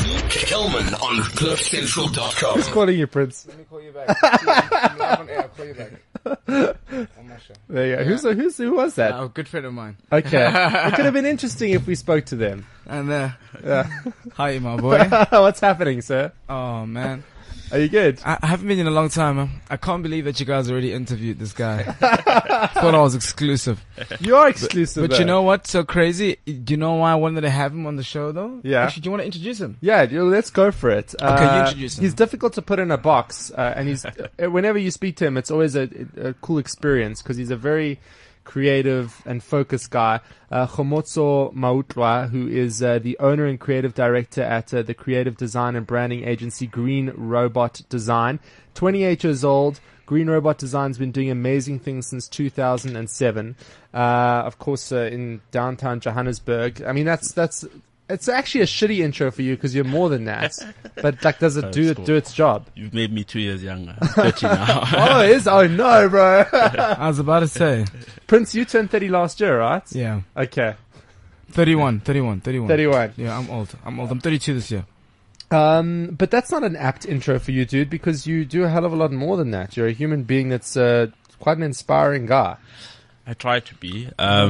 Kelman on CliffCentral.com. Who's calling you, Prince? Let me call you back. I'm live on air. I'll call you back. On my show. There you go. Yeah. Who was that? A good friend of mine. Okay. It could have been interesting if we spoke to them. And Yeah. hi, my boy. What's happening, sir? Oh man, Are you good? I haven't been in a long time. Man. I can't believe that you guys already interviewed this guy. Thought I was exclusive. You are exclusive. But though. you know what's so crazy? Do you know why I wanted to have him on the show, though? Yeah. Actually, do you want to introduce him? Yeah, let's go for it. Okay, you introduce him. He's difficult to put in a box, and he's whenever you speak to him, it's always a cool experience because he's a very creative and focused guy. Khomotso Mautwa, who is the owner and creative director at the creative design and branding agency Green Robot Design. 28 years old. Green Robot Design's been doing amazing things since 2007. Of course, in downtown Johannesburg. I mean, it's actually a shitty intro for you because you're more than that. But like, does it do its job? You've made me 2 years younger. 30 now. Oh, it is? Oh no, bro. I was about to say. Prince, you turned 30 last year, right? Yeah. Okay. 31. 31. Yeah, I'm old. I'm 32 this year. But that's not an apt intro for you, dude, because you do a hell of a lot more than that. You're a human being that's quite an inspiring guy. I try to be.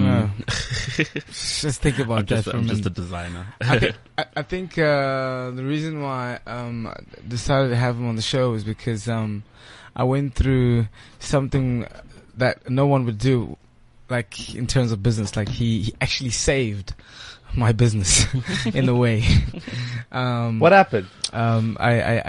Just think about that for a I'm minute. just a designer. I think the reason why I decided to have him on the show is because I went through something that no one would do, like in terms of business. Like he actually saved my business in a way. What happened? I'm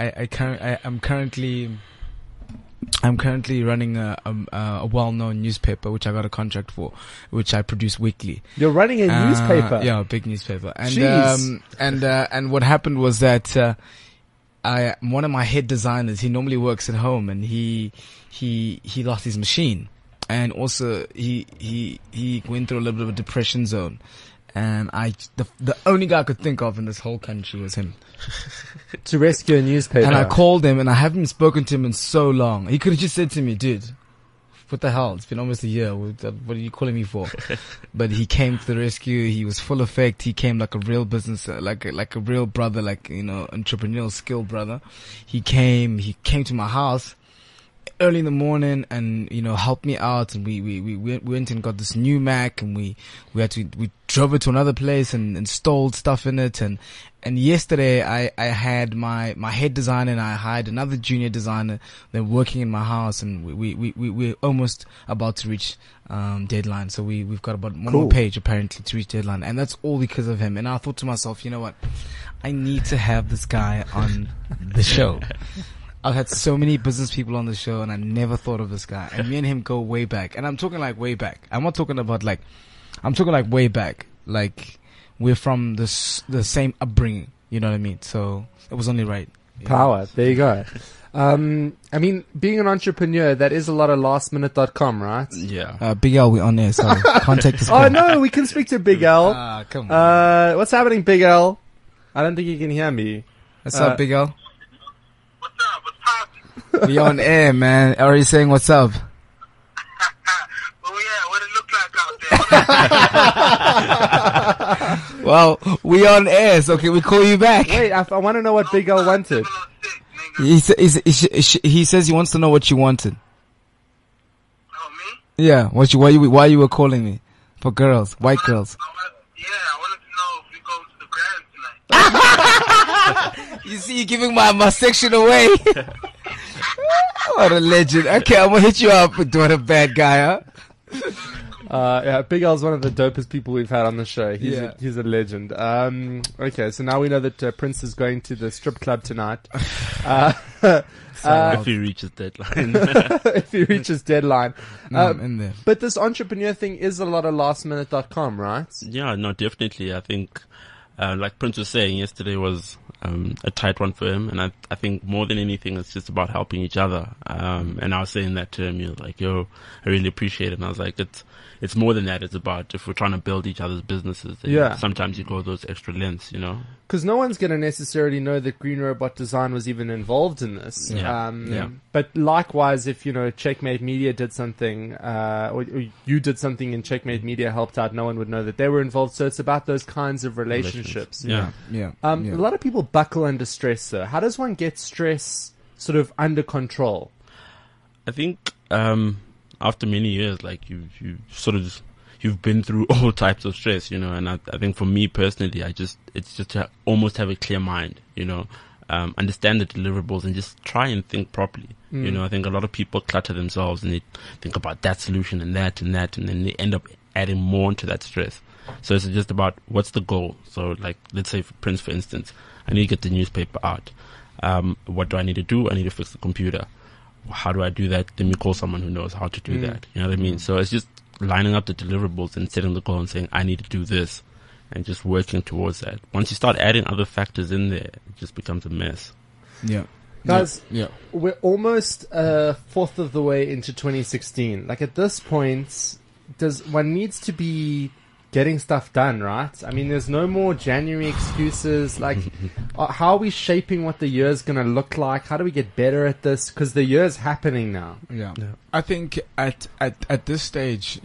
currently running a well-known newspaper, which I got a contract for, which I produce weekly. You're running a newspaper? Yeah, a big newspaper. And, Jeez. And what happened was that, one of my head designers, he normally works at home and he lost his machine. And also he went through a little bit of a depression zone. And the only guy I could think of in this whole country was him. To rescue a newspaper. And I called him, and I haven't spoken to him in so long. He could have just said to me, dude, what the hell? It's been almost a year. What are you calling me for? But he came to the rescue. He was full effect. He came like a real business, like a real brother, like, you know, entrepreneurial skill brother. He came to my house early in the morning and, you know, helped me out. And we went and got this new Mac, and we drove it to another place and installed stuff in it. And yesterday I had my head designer and I hired another junior designer. They're working in my house, and we're almost about to reach deadline. So we've got about one more page apparently to reach deadline, and that's all because of him. And I thought to myself, you know what? I need to have this guy on the show. I've had so many business people on the show, and I never thought of this guy. And me and him go way back. And I'm talking like way back. I'm not talking about like, I'm talking like way back. Like, we're from the same upbringing. You know what I mean? So it was only right. Power. There you go. I mean, being an entrepreneur, that is a lot of lastminute.com, right? Yeah. Big L, we're on there. Sorry. Can't take this. Oh, no, we can speak to Big L. Come on. What's happening, Big L? I don't think you can hear me. What's up, Big L? What's up? What's poppin'? We on air, man. Are you saying what's up? Well, yeah, what it look like out there? Well, we on air, so can we call you back? Wait, I want to know what Big L wanted. 706, nigga. He says he wants to know what you wanted. Oh, me? Yeah, why you were calling me? For girls, white girls. I wanted to know if we go to the Grand tonight. You see, you're giving my section away. What a legend. Okay, I'm gonna hit you up with doing a bad guy, huh? Yeah, Big L's one of the dopest people we've had on the show. He's a legend. Okay, so now we know that Prince is going to the strip club tonight. If he reaches deadline. If he reaches deadline. No, I'm in there. But this entrepreneur thing is a lot of lastminute.com, right? Yeah, no, definitely. I think, like Prince was saying, yesterday was a tight one for him, and I think more than anything, it's just about helping each other. And I was saying that to him. He was like, "Yo, I really appreciate it." And I was like, "It's more than that. It's about if we're trying to build each other's businesses. Then sometimes you go those extra lengths, you know." because no one's going to necessarily know that Green Robot Design was even involved in this. Yeah. But likewise, if Checkmate Media did something, or you did something and Checkmate Media helped out, no one would know that they were involved. So it's about those kinds of relationships. Yeah. A lot of people buckle under stress, sir. How does one get stress sort of under control? I think after many years, like you've been through all types of stress, and I think for me personally, it's just to almost have a clear mind, understand the deliverables and just try and think properly. I think a lot of people clutter themselves and they think about that solution and that and that, and then they end up adding more to that stress. So it's just about what's the goal. So like, let's say for Prince, for instance, I need to get the newspaper out. What do I need to do? I need to fix the computer. How do I do that? Then we call someone who knows how to do that. You know what I mean? So it's just lining up the deliverables and setting the goal and saying, I need to do this, and just working towards that. Once you start adding other factors in there, it just becomes a mess. Yeah. Guys, Yeah. we're almost a fourth of the way into 2016. Like, at this point, one needs to be getting stuff done, right? I mean, there's no more January excuses. Like, how are we shaping what the year's going to look like? How do we get better at this? Because the year's happening now. Yeah. I think at this stage,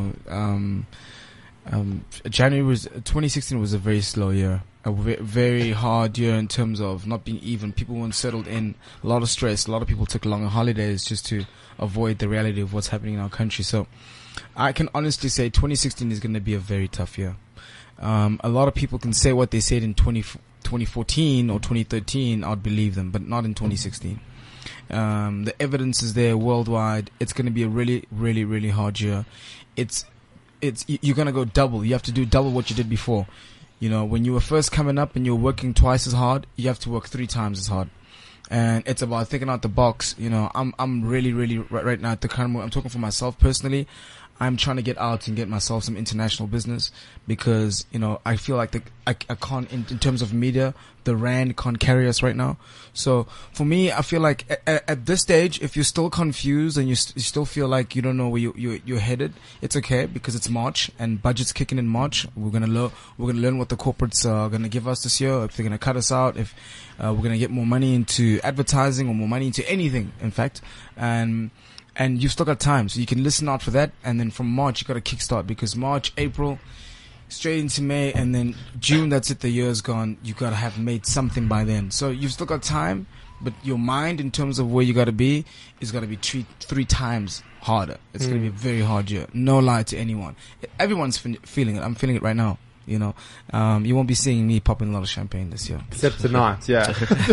January 2016 was a very slow year, a very hard year in terms of not being even. People weren't settled in, a lot of stress. A lot of people took longer holidays just to avoid the reality of what's happening in our country. So I can honestly say 2016 is going to be a very tough year. A lot of people can say what they said in 2014 or 2013. I'd believe them, but not in 2016. The evidence is there worldwide. It's going to be a really, really, really hard year. You're going to go double. You have to do double what you did before. When you were first coming up and you're working twice as hard, you have to work 3 times as hard. And it's about thinking out the box. I'm really, really right now at the kind of, I'm talking for myself personally. I'm trying to get out and get myself some international business because, I feel like I can't, in terms of media, the rand can't carry us right now. So for me, I feel like at this stage, if you're still confused and you still feel like you don't know where you're headed, it's okay because it's March and budget's kicking in March. We're gonna learn what the corporates are gonna give us this year. If they're gonna cut us out, if we're gonna get more money into advertising or more money into anything, in fact, and you've still got time, so you can listen out for that. And then from March, you got to kickstart because March, April, straight into May, and then June, that's it. The year's gone. You got to have made something by then. So you've still got time, but your mind in terms of where you got to be is got to be 3 times harder. It's going to be a very hard year. No lie to anyone. Everyone's feeling it. I'm feeling it right now. You won't be seeing me popping a lot of champagne this year. Except tonight, yeah.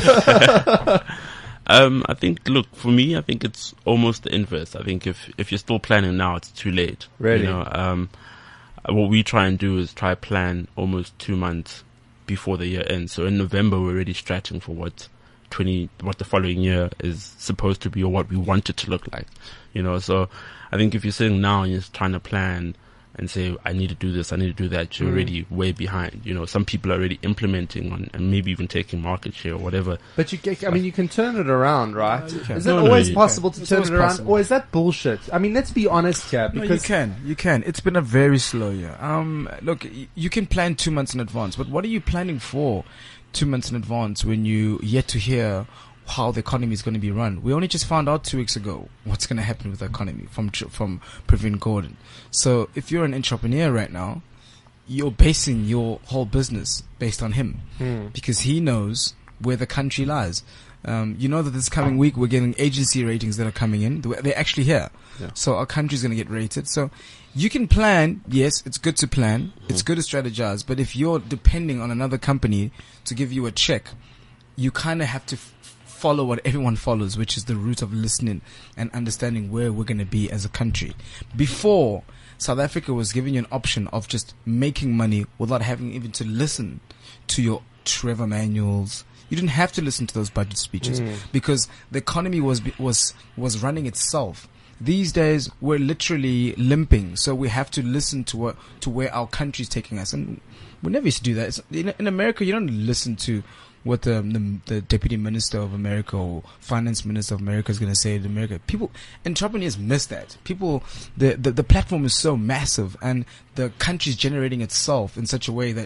I think, look, for me, I think it's almost the inverse. I think if you're still planning now, it's too late. Really? What we try and do is try plan almost 2 months before the year ends. So in November, we're already stretching for what the following year is supposed to be or what we want it to look like. So I think if you're sitting now and you're trying to plan and say, I need to do this, I need to do that, you're already way behind. Some people are already implementing and maybe even taking market share or whatever. But you can turn it around, right? Is it No, always you possible to turn it around? possible. Or is that bullshit? I mean, let's be honest here. Because You can. It's been a very slow year. Look, you can plan 2 months in advance, but what are you planning for 2 months in advance when you yet to hear how the economy is going to be run? We only just found out 2 weeks ago what's going to happen with the economy from Praveen Gordhan. So if you're an entrepreneur right now, you're basing your whole business based on him because he knows where the country lies. That this coming week we're getting agency ratings that are coming in. They're actually here. Yeah. So our country's going to get rated. So you can plan. Yes, it's good to plan. It's good to strategize. But if you're depending on another company to give you a check, you kind of have to follow what everyone follows, which is the route of listening and understanding where we're going to be as a country. Before, South Africa was giving you an option of just making money without having even to listen to your Trevor Manuels. You didn't have to listen to those budget speeches because the economy was running itself. These days, we're literally limping, so we have to listen to where our country's taking us. And we never used to do that. In America, you don't listen to what the deputy minister of America or finance minister of America is going to say to America. Entrepreneurs miss that. The platform is so massive and the country is generating itself in such a way that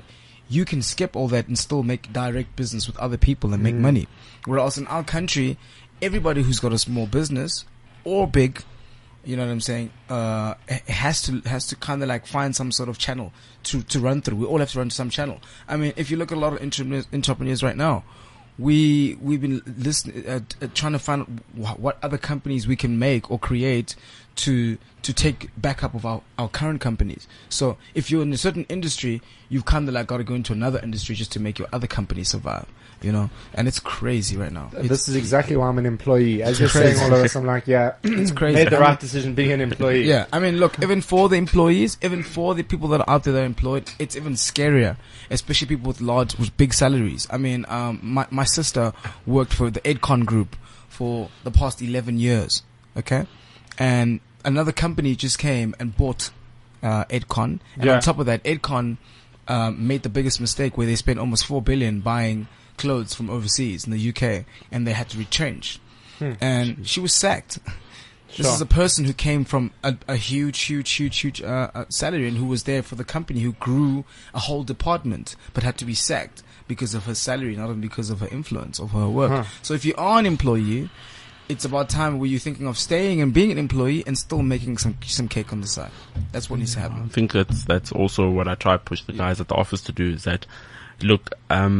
you can skip all that and still make direct business with other people and make money. Whereas in our country, everybody who's got a small business or big, you know what I'm saying, has to kind of like find some sort of channel to run through. We all have to run to some channel. I mean, if you look at a lot of entrepreneurs right now, we've been trying to find what other companies we can make or create to take backup of our current companies. So if you're in a certain industry, you've kind of like got to go into another industry just to make your other company survive, you know? And it's crazy right now. This is exactly why I'm an employee. As you're saying all of this, I'm like, yeah, It's crazy. made the right decision being an employee. Yeah, I mean, look, even for the employees, even for the people that are out there that are employed, it's even scarier, especially people with big salaries. I mean, my sister worked for the Edcon Group for the past 11 years, okay? And another company just came and bought Edcon. And on top of that, Edcon made the biggest mistake where they spent almost 4 billion buying clothes from overseas in the UK, and they had to retrench. And she was sacked. This is a person who came from a huge salary and who was there for the company, who grew a whole department, but had to be sacked because of her salary, not because of her influence of her work. So if you are an employee, it's about time where you're thinking of staying and being an employee and still making some cake on the side. That's what needs to happen. I think that's also what I try to push the guys at the office to do, is that, look,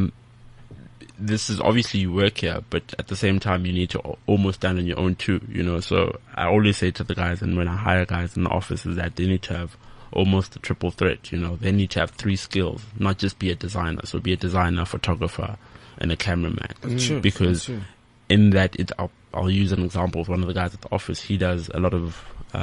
this is obviously you work here, but at the same time you need to almost stand on your own too, you know. So I always say to the guys, and when I hire guys in the office, is that they need to have almost a triple threat, you know. They need to have 3 skills, not just be a designer. So be a designer, photographer, and a cameraman. Because in that, I'll use an example of one of the guys at the office. He does a lot of,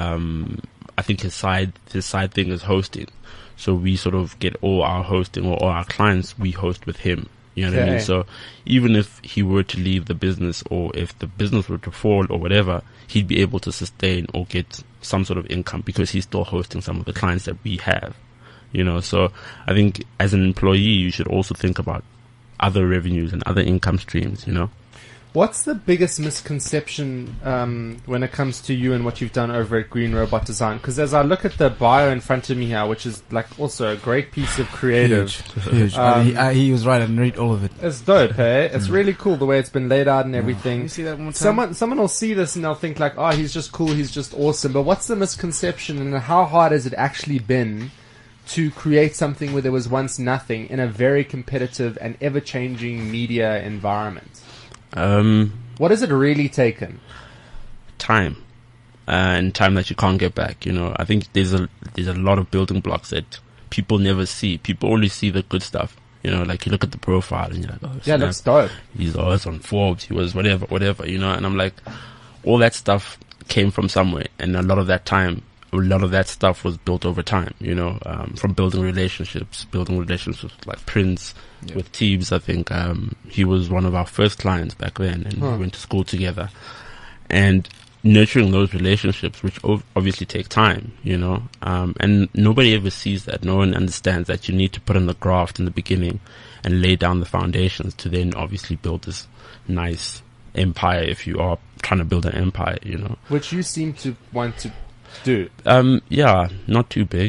I think his side thing is hosting. So we sort of get all our hosting, or all our clients, we host with him. You know what I mean? So even if he were to leave the business, or if the business were to fall or whatever, he'd be able to sustain or get some sort of income because he's still hosting some of the clients that we have. You know, so I think as an employee, you should also think about other revenues and other income streams, you know. What's the biggest misconception when it comes to you and what you've done over at Green Robot Design? Because as I look at the bio in front of me here, which is like also a great piece of creative. Huge. He was right. I didn't read all of it. It's dope, eh? It's really cool the way it's been laid out and everything. You see that one more time? Someone will see this and they'll think like, oh, he's just cool, he's just awesome. But what's the misconception, and how hard has it actually been to create something where there was once nothing in a very competitive and ever-changing media environment? What has it really taken? Time. And time that you can't get back, you know. I think there's a lot of building blocks that people never see. People only see the good stuff. You know, like you look at the profile and you're like, oh, yeah, that's dope. He's always on Forbes, he was whatever, you know. And I'm like, all that stuff came from somewhere, and a lot of that stuff was built over time, you know, from building relationships with like Prince, with Teebs. I think he was one of our first clients back then, and we went to school together. And nurturing those relationships, which obviously take time, you know, and nobody ever sees that. No one understands that you need to put in the graft in the beginning and lay down the foundations to then obviously build this nice empire, if you are trying to build an empire, you know. Which you seem to want to do. Yeah, not too big.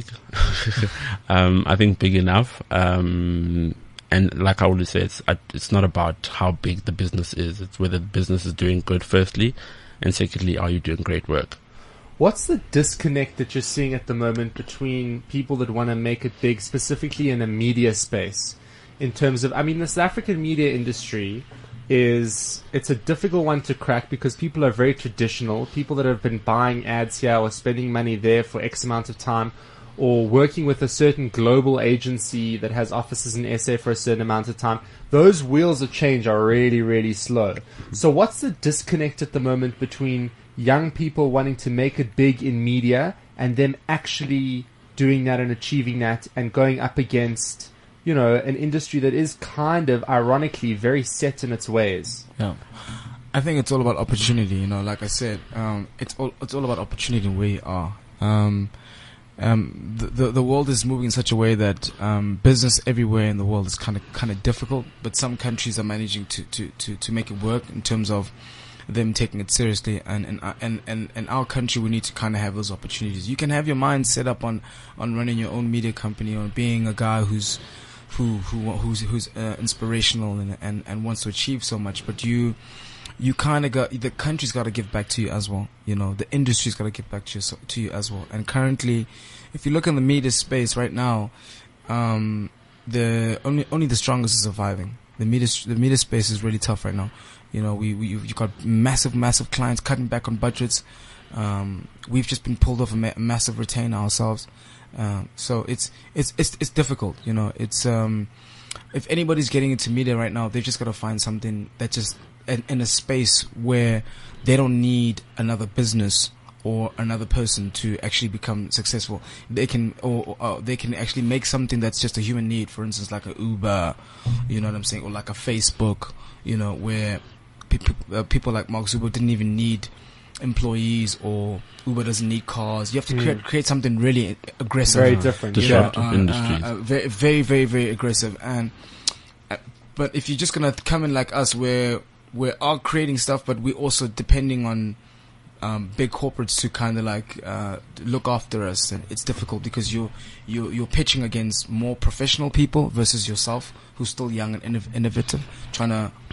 I think big enough. And like I always say, it's not about how big the business is. It's whether the business is doing good, firstly, and secondly, are you doing great work? What's the disconnect that you're seeing at the moment between people that want to make it big, specifically in a media space, in terms of, I mean, the South African media industry it's a difficult one to crack because people are very traditional. People that have been buying ads here or spending money there for X amount of time, or working with a certain global agency that has offices in SA for a certain amount of time, those wheels of change are really, really slow. So what's the disconnect at the moment between young people wanting to make it big in media and them actually doing that and achieving that and going up against, you know, an industry that is kind of, ironically, very set in its ways? Yeah. I think it's all about opportunity, you know, like I said, it's all about opportunity where you are. The world is moving in such a way that business everywhere in the world is kind of difficult, but some countries are managing to make it work in terms of them taking it seriously. And in our country, we need to kind of have those opportunities. You can have your mind set up on running your own media company, or being a guy who's who's inspirational and wants to achieve so much, but you kind of the country's got to give back to you as well. You know, the industry's got to give back to you as well. And currently, if you look in the media space right now, the only the strongest is surviving. The media space is really tough right now. You know, you've got massive clients cutting back on budgets. We've just been pulled off a massive retainer ourselves. So it's difficult. You know, it's if anybody's getting into media right now, they've just got to find something that just in a space where they don't need another business or another person to actually become successful. They can or they can actually make something that's just a human need. For instance, like a Uber, you know what I'm saying, or like a Facebook, you know, where people like Mark Zuckerberg didn't even need employees, or Uber doesn't need cars. You have to create something really aggressive, very different, disruptive industries, very aggressive. And but if you're just gonna come in like us, where we are creating stuff, but we're also depending on big corporates to kind of like look after us, and it's difficult because you're pitching against more professional people versus yourself, who's still young and innovative, trying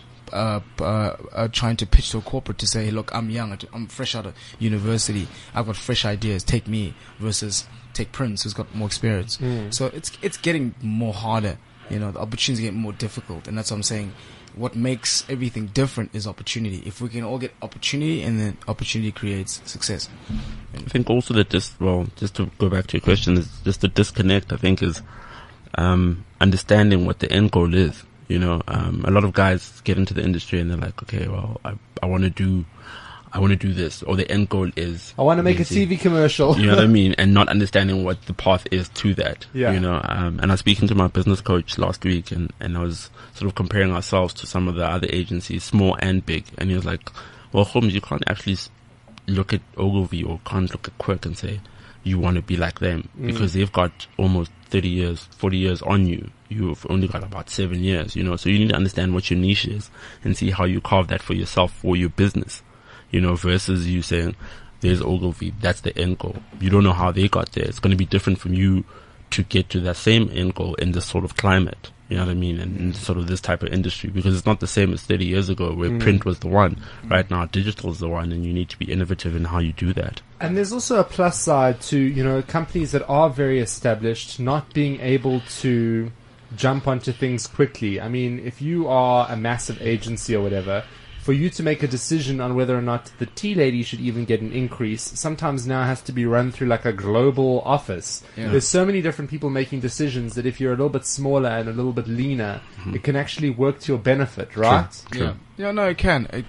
to pitch to a corporate to say, hey, look, I'm young, I'm fresh out of university, I've got fresh ideas, take me, versus take Prince, who's got more experience. So it's getting more harder. You know, the opportunities get more difficult, and that's what I'm saying. What makes everything different is opportunity. If we can all get opportunity, and then opportunity creates success. I think also that just to go back to your question, is just the disconnect, I think, is understanding what the end goal is. You know, a lot of guys get into the industry and they're like, okay, well, I want to do this, or the end goal is I want to make a TV commercial. You know what I mean? And not understanding what the path is to that. Yeah. You know, and I was speaking to my business coach last week, and I was sort of comparing ourselves to some of the other agencies, small and big. And he was like, well, Holmes, you can't actually look at Ogilvy or can't look at Quirk and say you want to be like them, because they've got almost 30 years, 40 years on you. You've only got about 7 years, you know, so you need to understand what your niche is and see how you carve that for yourself, for your business. You know, versus you saying, there's Ogilvy, that's the end goal. You don't know how they got there. It's going to be different from you to get to that same end goal in this sort of climate. You know what I mean? And in sort of this type of industry, because it's not the same as 30 years ago where print was the one. Right now, digital is the one, and you need to be innovative in how you do that. And there's also a plus side to, you know, companies that are very established not being able to jump onto things quickly. I mean, if you are a massive agency or whatever, for you to make a decision on whether or not the tea lady should even get an increase, sometimes now has to be run through like a global office. Yeah. There's so many different people making decisions that if you're a little bit smaller and a little bit leaner, it can actually work to your benefit, right? True. Yeah, no, it can, and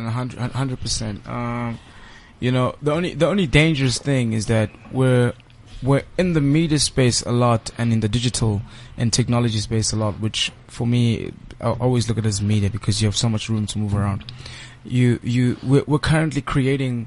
100%. You know, the only dangerous thing is that we're in the media space a lot, and in the digital and technology space a lot, which for me, I always look at it as media, because you have so much room to move around. We're currently creating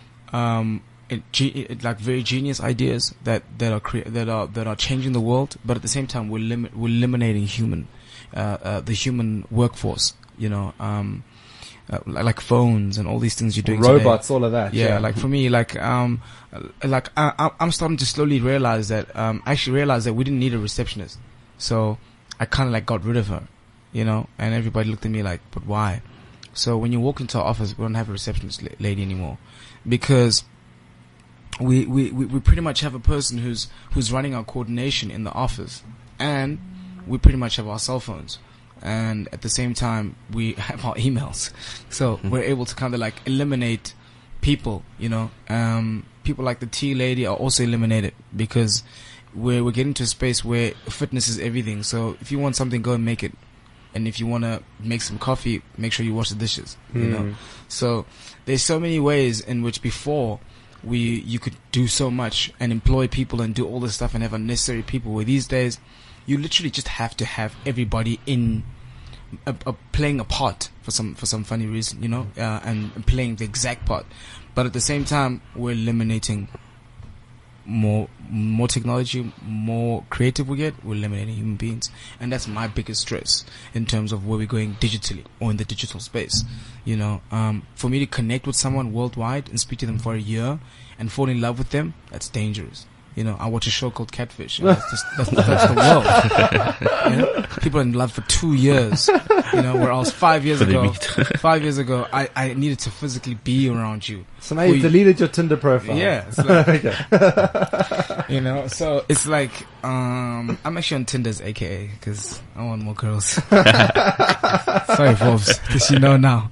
like very genius ideas that are changing the world, but at the same time we're eliminating the human workforce. You know, like phones and all these things you're doing robots today. All of that. Yeah, like for me, I'm starting to slowly realize that we didn't need a receptionist, so I kind of like got rid of her, you know. And everybody looked at me like, but why? So when you walk into our office, we don't have a receptionist lady anymore, because we pretty much have a person who's running our coordination in the office, and we pretty much have our cell phones. And at the same time, we have our emails. So we're able to kind of like eliminate people, you know. People like the tea lady are also eliminated, because we're getting to a space where fitness is everything. So if you want something, go and make it. And if you want to make some coffee, make sure you wash the dishes, you know. So there's so many ways in which before you could do so much and employ people and do all this stuff and have unnecessary people, where these days you literally just have to have everybody in playing a part for some funny reason, you know, and playing the exact part. But at the same time, we're eliminating more technology, more creative we get, we're eliminating human beings. And that's my biggest stress in terms of where we're going digitally or in the digital space. You know, for me to connect with someone worldwide and speak to them for a year and fall in love with them, that's dangerous. You know, I watch a show called Catfish. And that's the world. You know? People are in love for 2 years. You know, whereas 5 years So they ago, meet. 5 years ago, I needed to physically be around you. So now you've deleted your Tinder profile. Yeah, it's like, Okay. you know, so it's like, I'm actually on Tinder's AKA because I want more girls. Sorry, Forbes. Does she know now?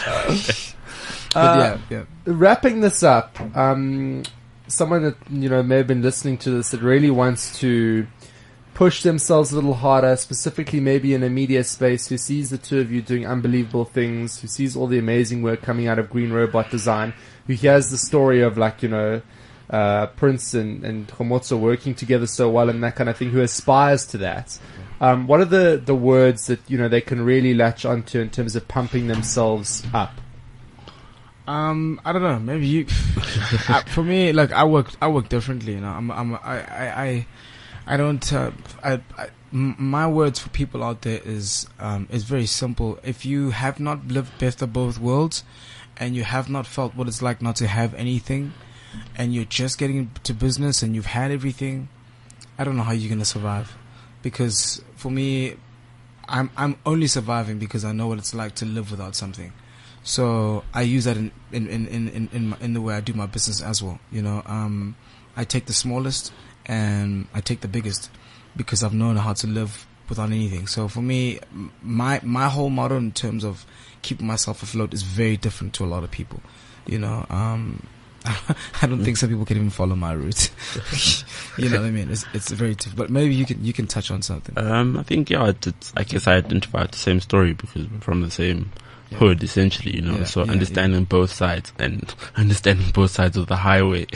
But yeah. Wrapping this up, someone that, you know, may have been listening to this that really wants to push themselves a little harder, specifically maybe in a media space, who sees the two of you doing unbelievable things, who sees all the amazing work coming out of Green Robot Design, who hears the story of, like, you know, Prince and Khomotso working together so well and that kind of thing, who aspires to that. What are the words that, you know, they can really latch onto in terms of pumping themselves up? I don't know. Maybe you. For me, like I work differently. You know, I don't. My words for people out there is very simple. If you have not lived best of both worlds, and you have not felt what it's like not to have anything, and you're just getting into business and you've had everything, I don't know how you're gonna survive. Because for me, I'm only surviving because I know what it's like to live without something. So I use that in the way I do my business as well. You know, I take the smallest and I take the biggest because I've known how to live without anything. So for me, my whole motto in terms of keeping myself afloat is very different to a lot of people. You know, I don't think some people can even follow my route. You know what I mean? It's very tough. But maybe you can touch on something. I think, yeah, I guess I identify with the same story because we're from the same hood, essentially, you know. So understanding both sides and understanding both sides of the highway.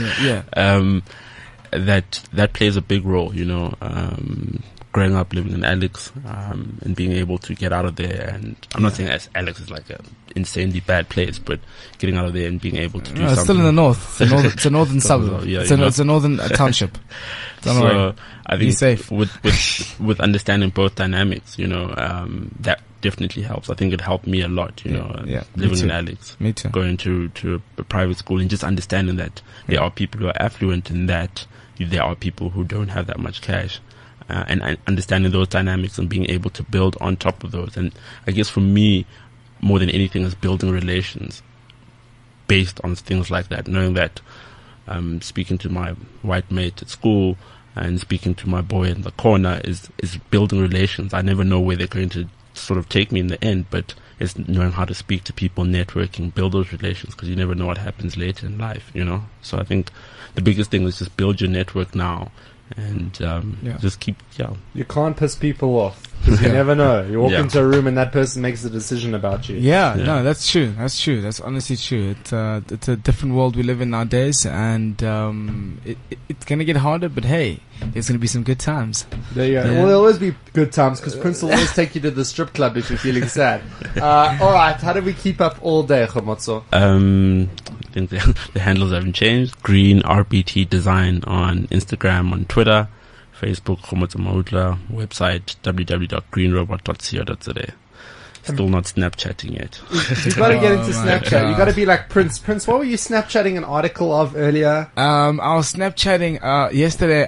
That plays a big role, you know. Growing up living in Alex, and being able to get out of there, and I'm not saying Alex is like a insanely bad place, but getting out of there and being able to do something. It's still in the north. It's a northern suburb. Yeah, it's a northern township. Don't worry. I think be safe. with understanding both dynamics, you know, that definitely helps. I think it helped me a lot, you know, living in Alex, me too. Going to a private school and just understanding that there are people who are affluent and that there are people who don't have that much cash. And understanding those dynamics and being able to build on top of those. And I guess for me, more than anything, is building relations based on things like that. Knowing that speaking to my white mate at school and speaking to my boy in the corner is building relations. I never know where they're going to sort of take me in the end, but it's knowing how to speak to people, networking, build those relations, because you never know what happens later in life, you know? So I think the biggest thing is just build your network now. And just keep, You can't piss people off because you never know. You walk into a room and that person makes a decision about you. No, that's true. That's true. That's honestly true. It's a different world we live in nowadays, and it's gonna get harder. But hey, there's gonna be some good times. There you go. Yeah. Well, there'll always be good times because Prince will always take you to the strip club if you're feeling sad. All right, how do we keep up all day, Khomotso? I think the handles haven't changed. Green RBT Design on Instagram, on Twitter, Facebook, Khomotso Mautla, website www.greenrobot.co.za. Still not Snapchatting yet. You've got to get into Snapchat. You've got to be like Prince. Prince, what were you Snapchatting an article of earlier? I was Snapchatting yesterday.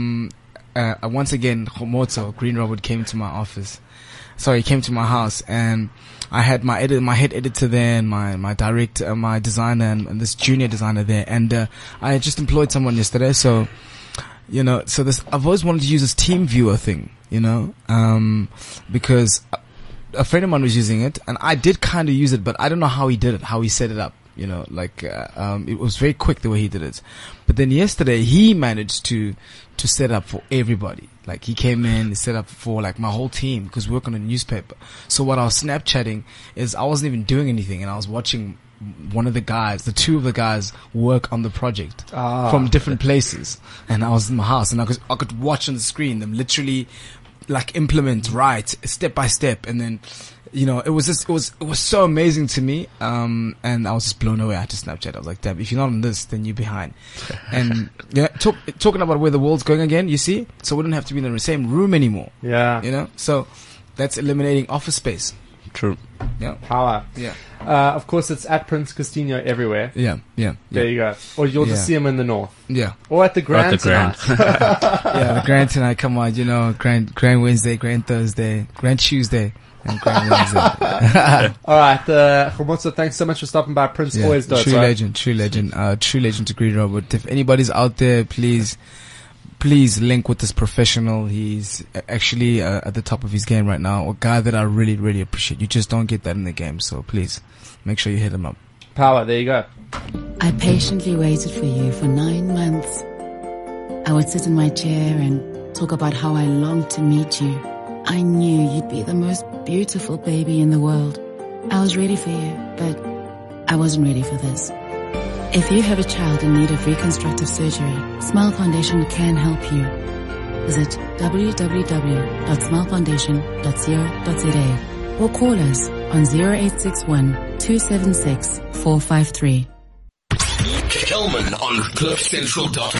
Once again, Khomotso, Green Robot, came to my office. Sorry, he came to my house, and I had my head editor there, and my director, my designer, and this junior designer there, and I had just employed someone yesterday. So, you know, I've always wanted to use this team viewer thing, you know, because a friend of mine was using it, and I did kind of use it, but I don't know how he did it, how he set it up. You know, like it was very quick the way he did it. But then yesterday he managed to set up for everybody. Like he came in and set up for like my whole team because we work on a newspaper. So what I was Snapchatting is I wasn't even doing anything, and I was watching the two of the guys work on the project from different places. And I was in my house, and I could watch on the screen them literally like implement step by step, and then. You know, it was so amazing to me, and I was just blown away. I had to Snapchat. I was like, "Damn, if you're not on this, then you're behind." And talking about where the world's going again, you see, so we don't have to be in the same room anymore. Yeah, you know, so that's eliminating office space. True. Yeah. Power. Yeah. Of course, it's at Prince Castillo everywhere. Yeah. Yeah. There you go. Or you'll just Yeah. see him in the north. Yeah. Or at the Grand tonight. Yeah, the Grand tonight, come on, Grand Wednesday, Grand Thursday, Grand Tuesday, and Grand Wednesday. All right, Khomotso, thanks so much for stopping by. Prince always does, true right? legend to Green Robert. If anybody's out there, please link with this professional. He's actually at the top of his game right now. A guy that I really, really appreciate. You just don't get that in the game, so please make sure you hit him up. Power, there you go. I patiently waited for you for 9 months. I would sit in my chair and talk about how I longed to meet you. I knew you'd be the most beautiful baby in the world. I was ready for you, but I wasn't ready for this. If you have a child in need of reconstructive surgery, Smile Foundation can help you. Visit www.smilefoundation.co.za or call us on 0861 276 453. Kelman on CliffCentral.com.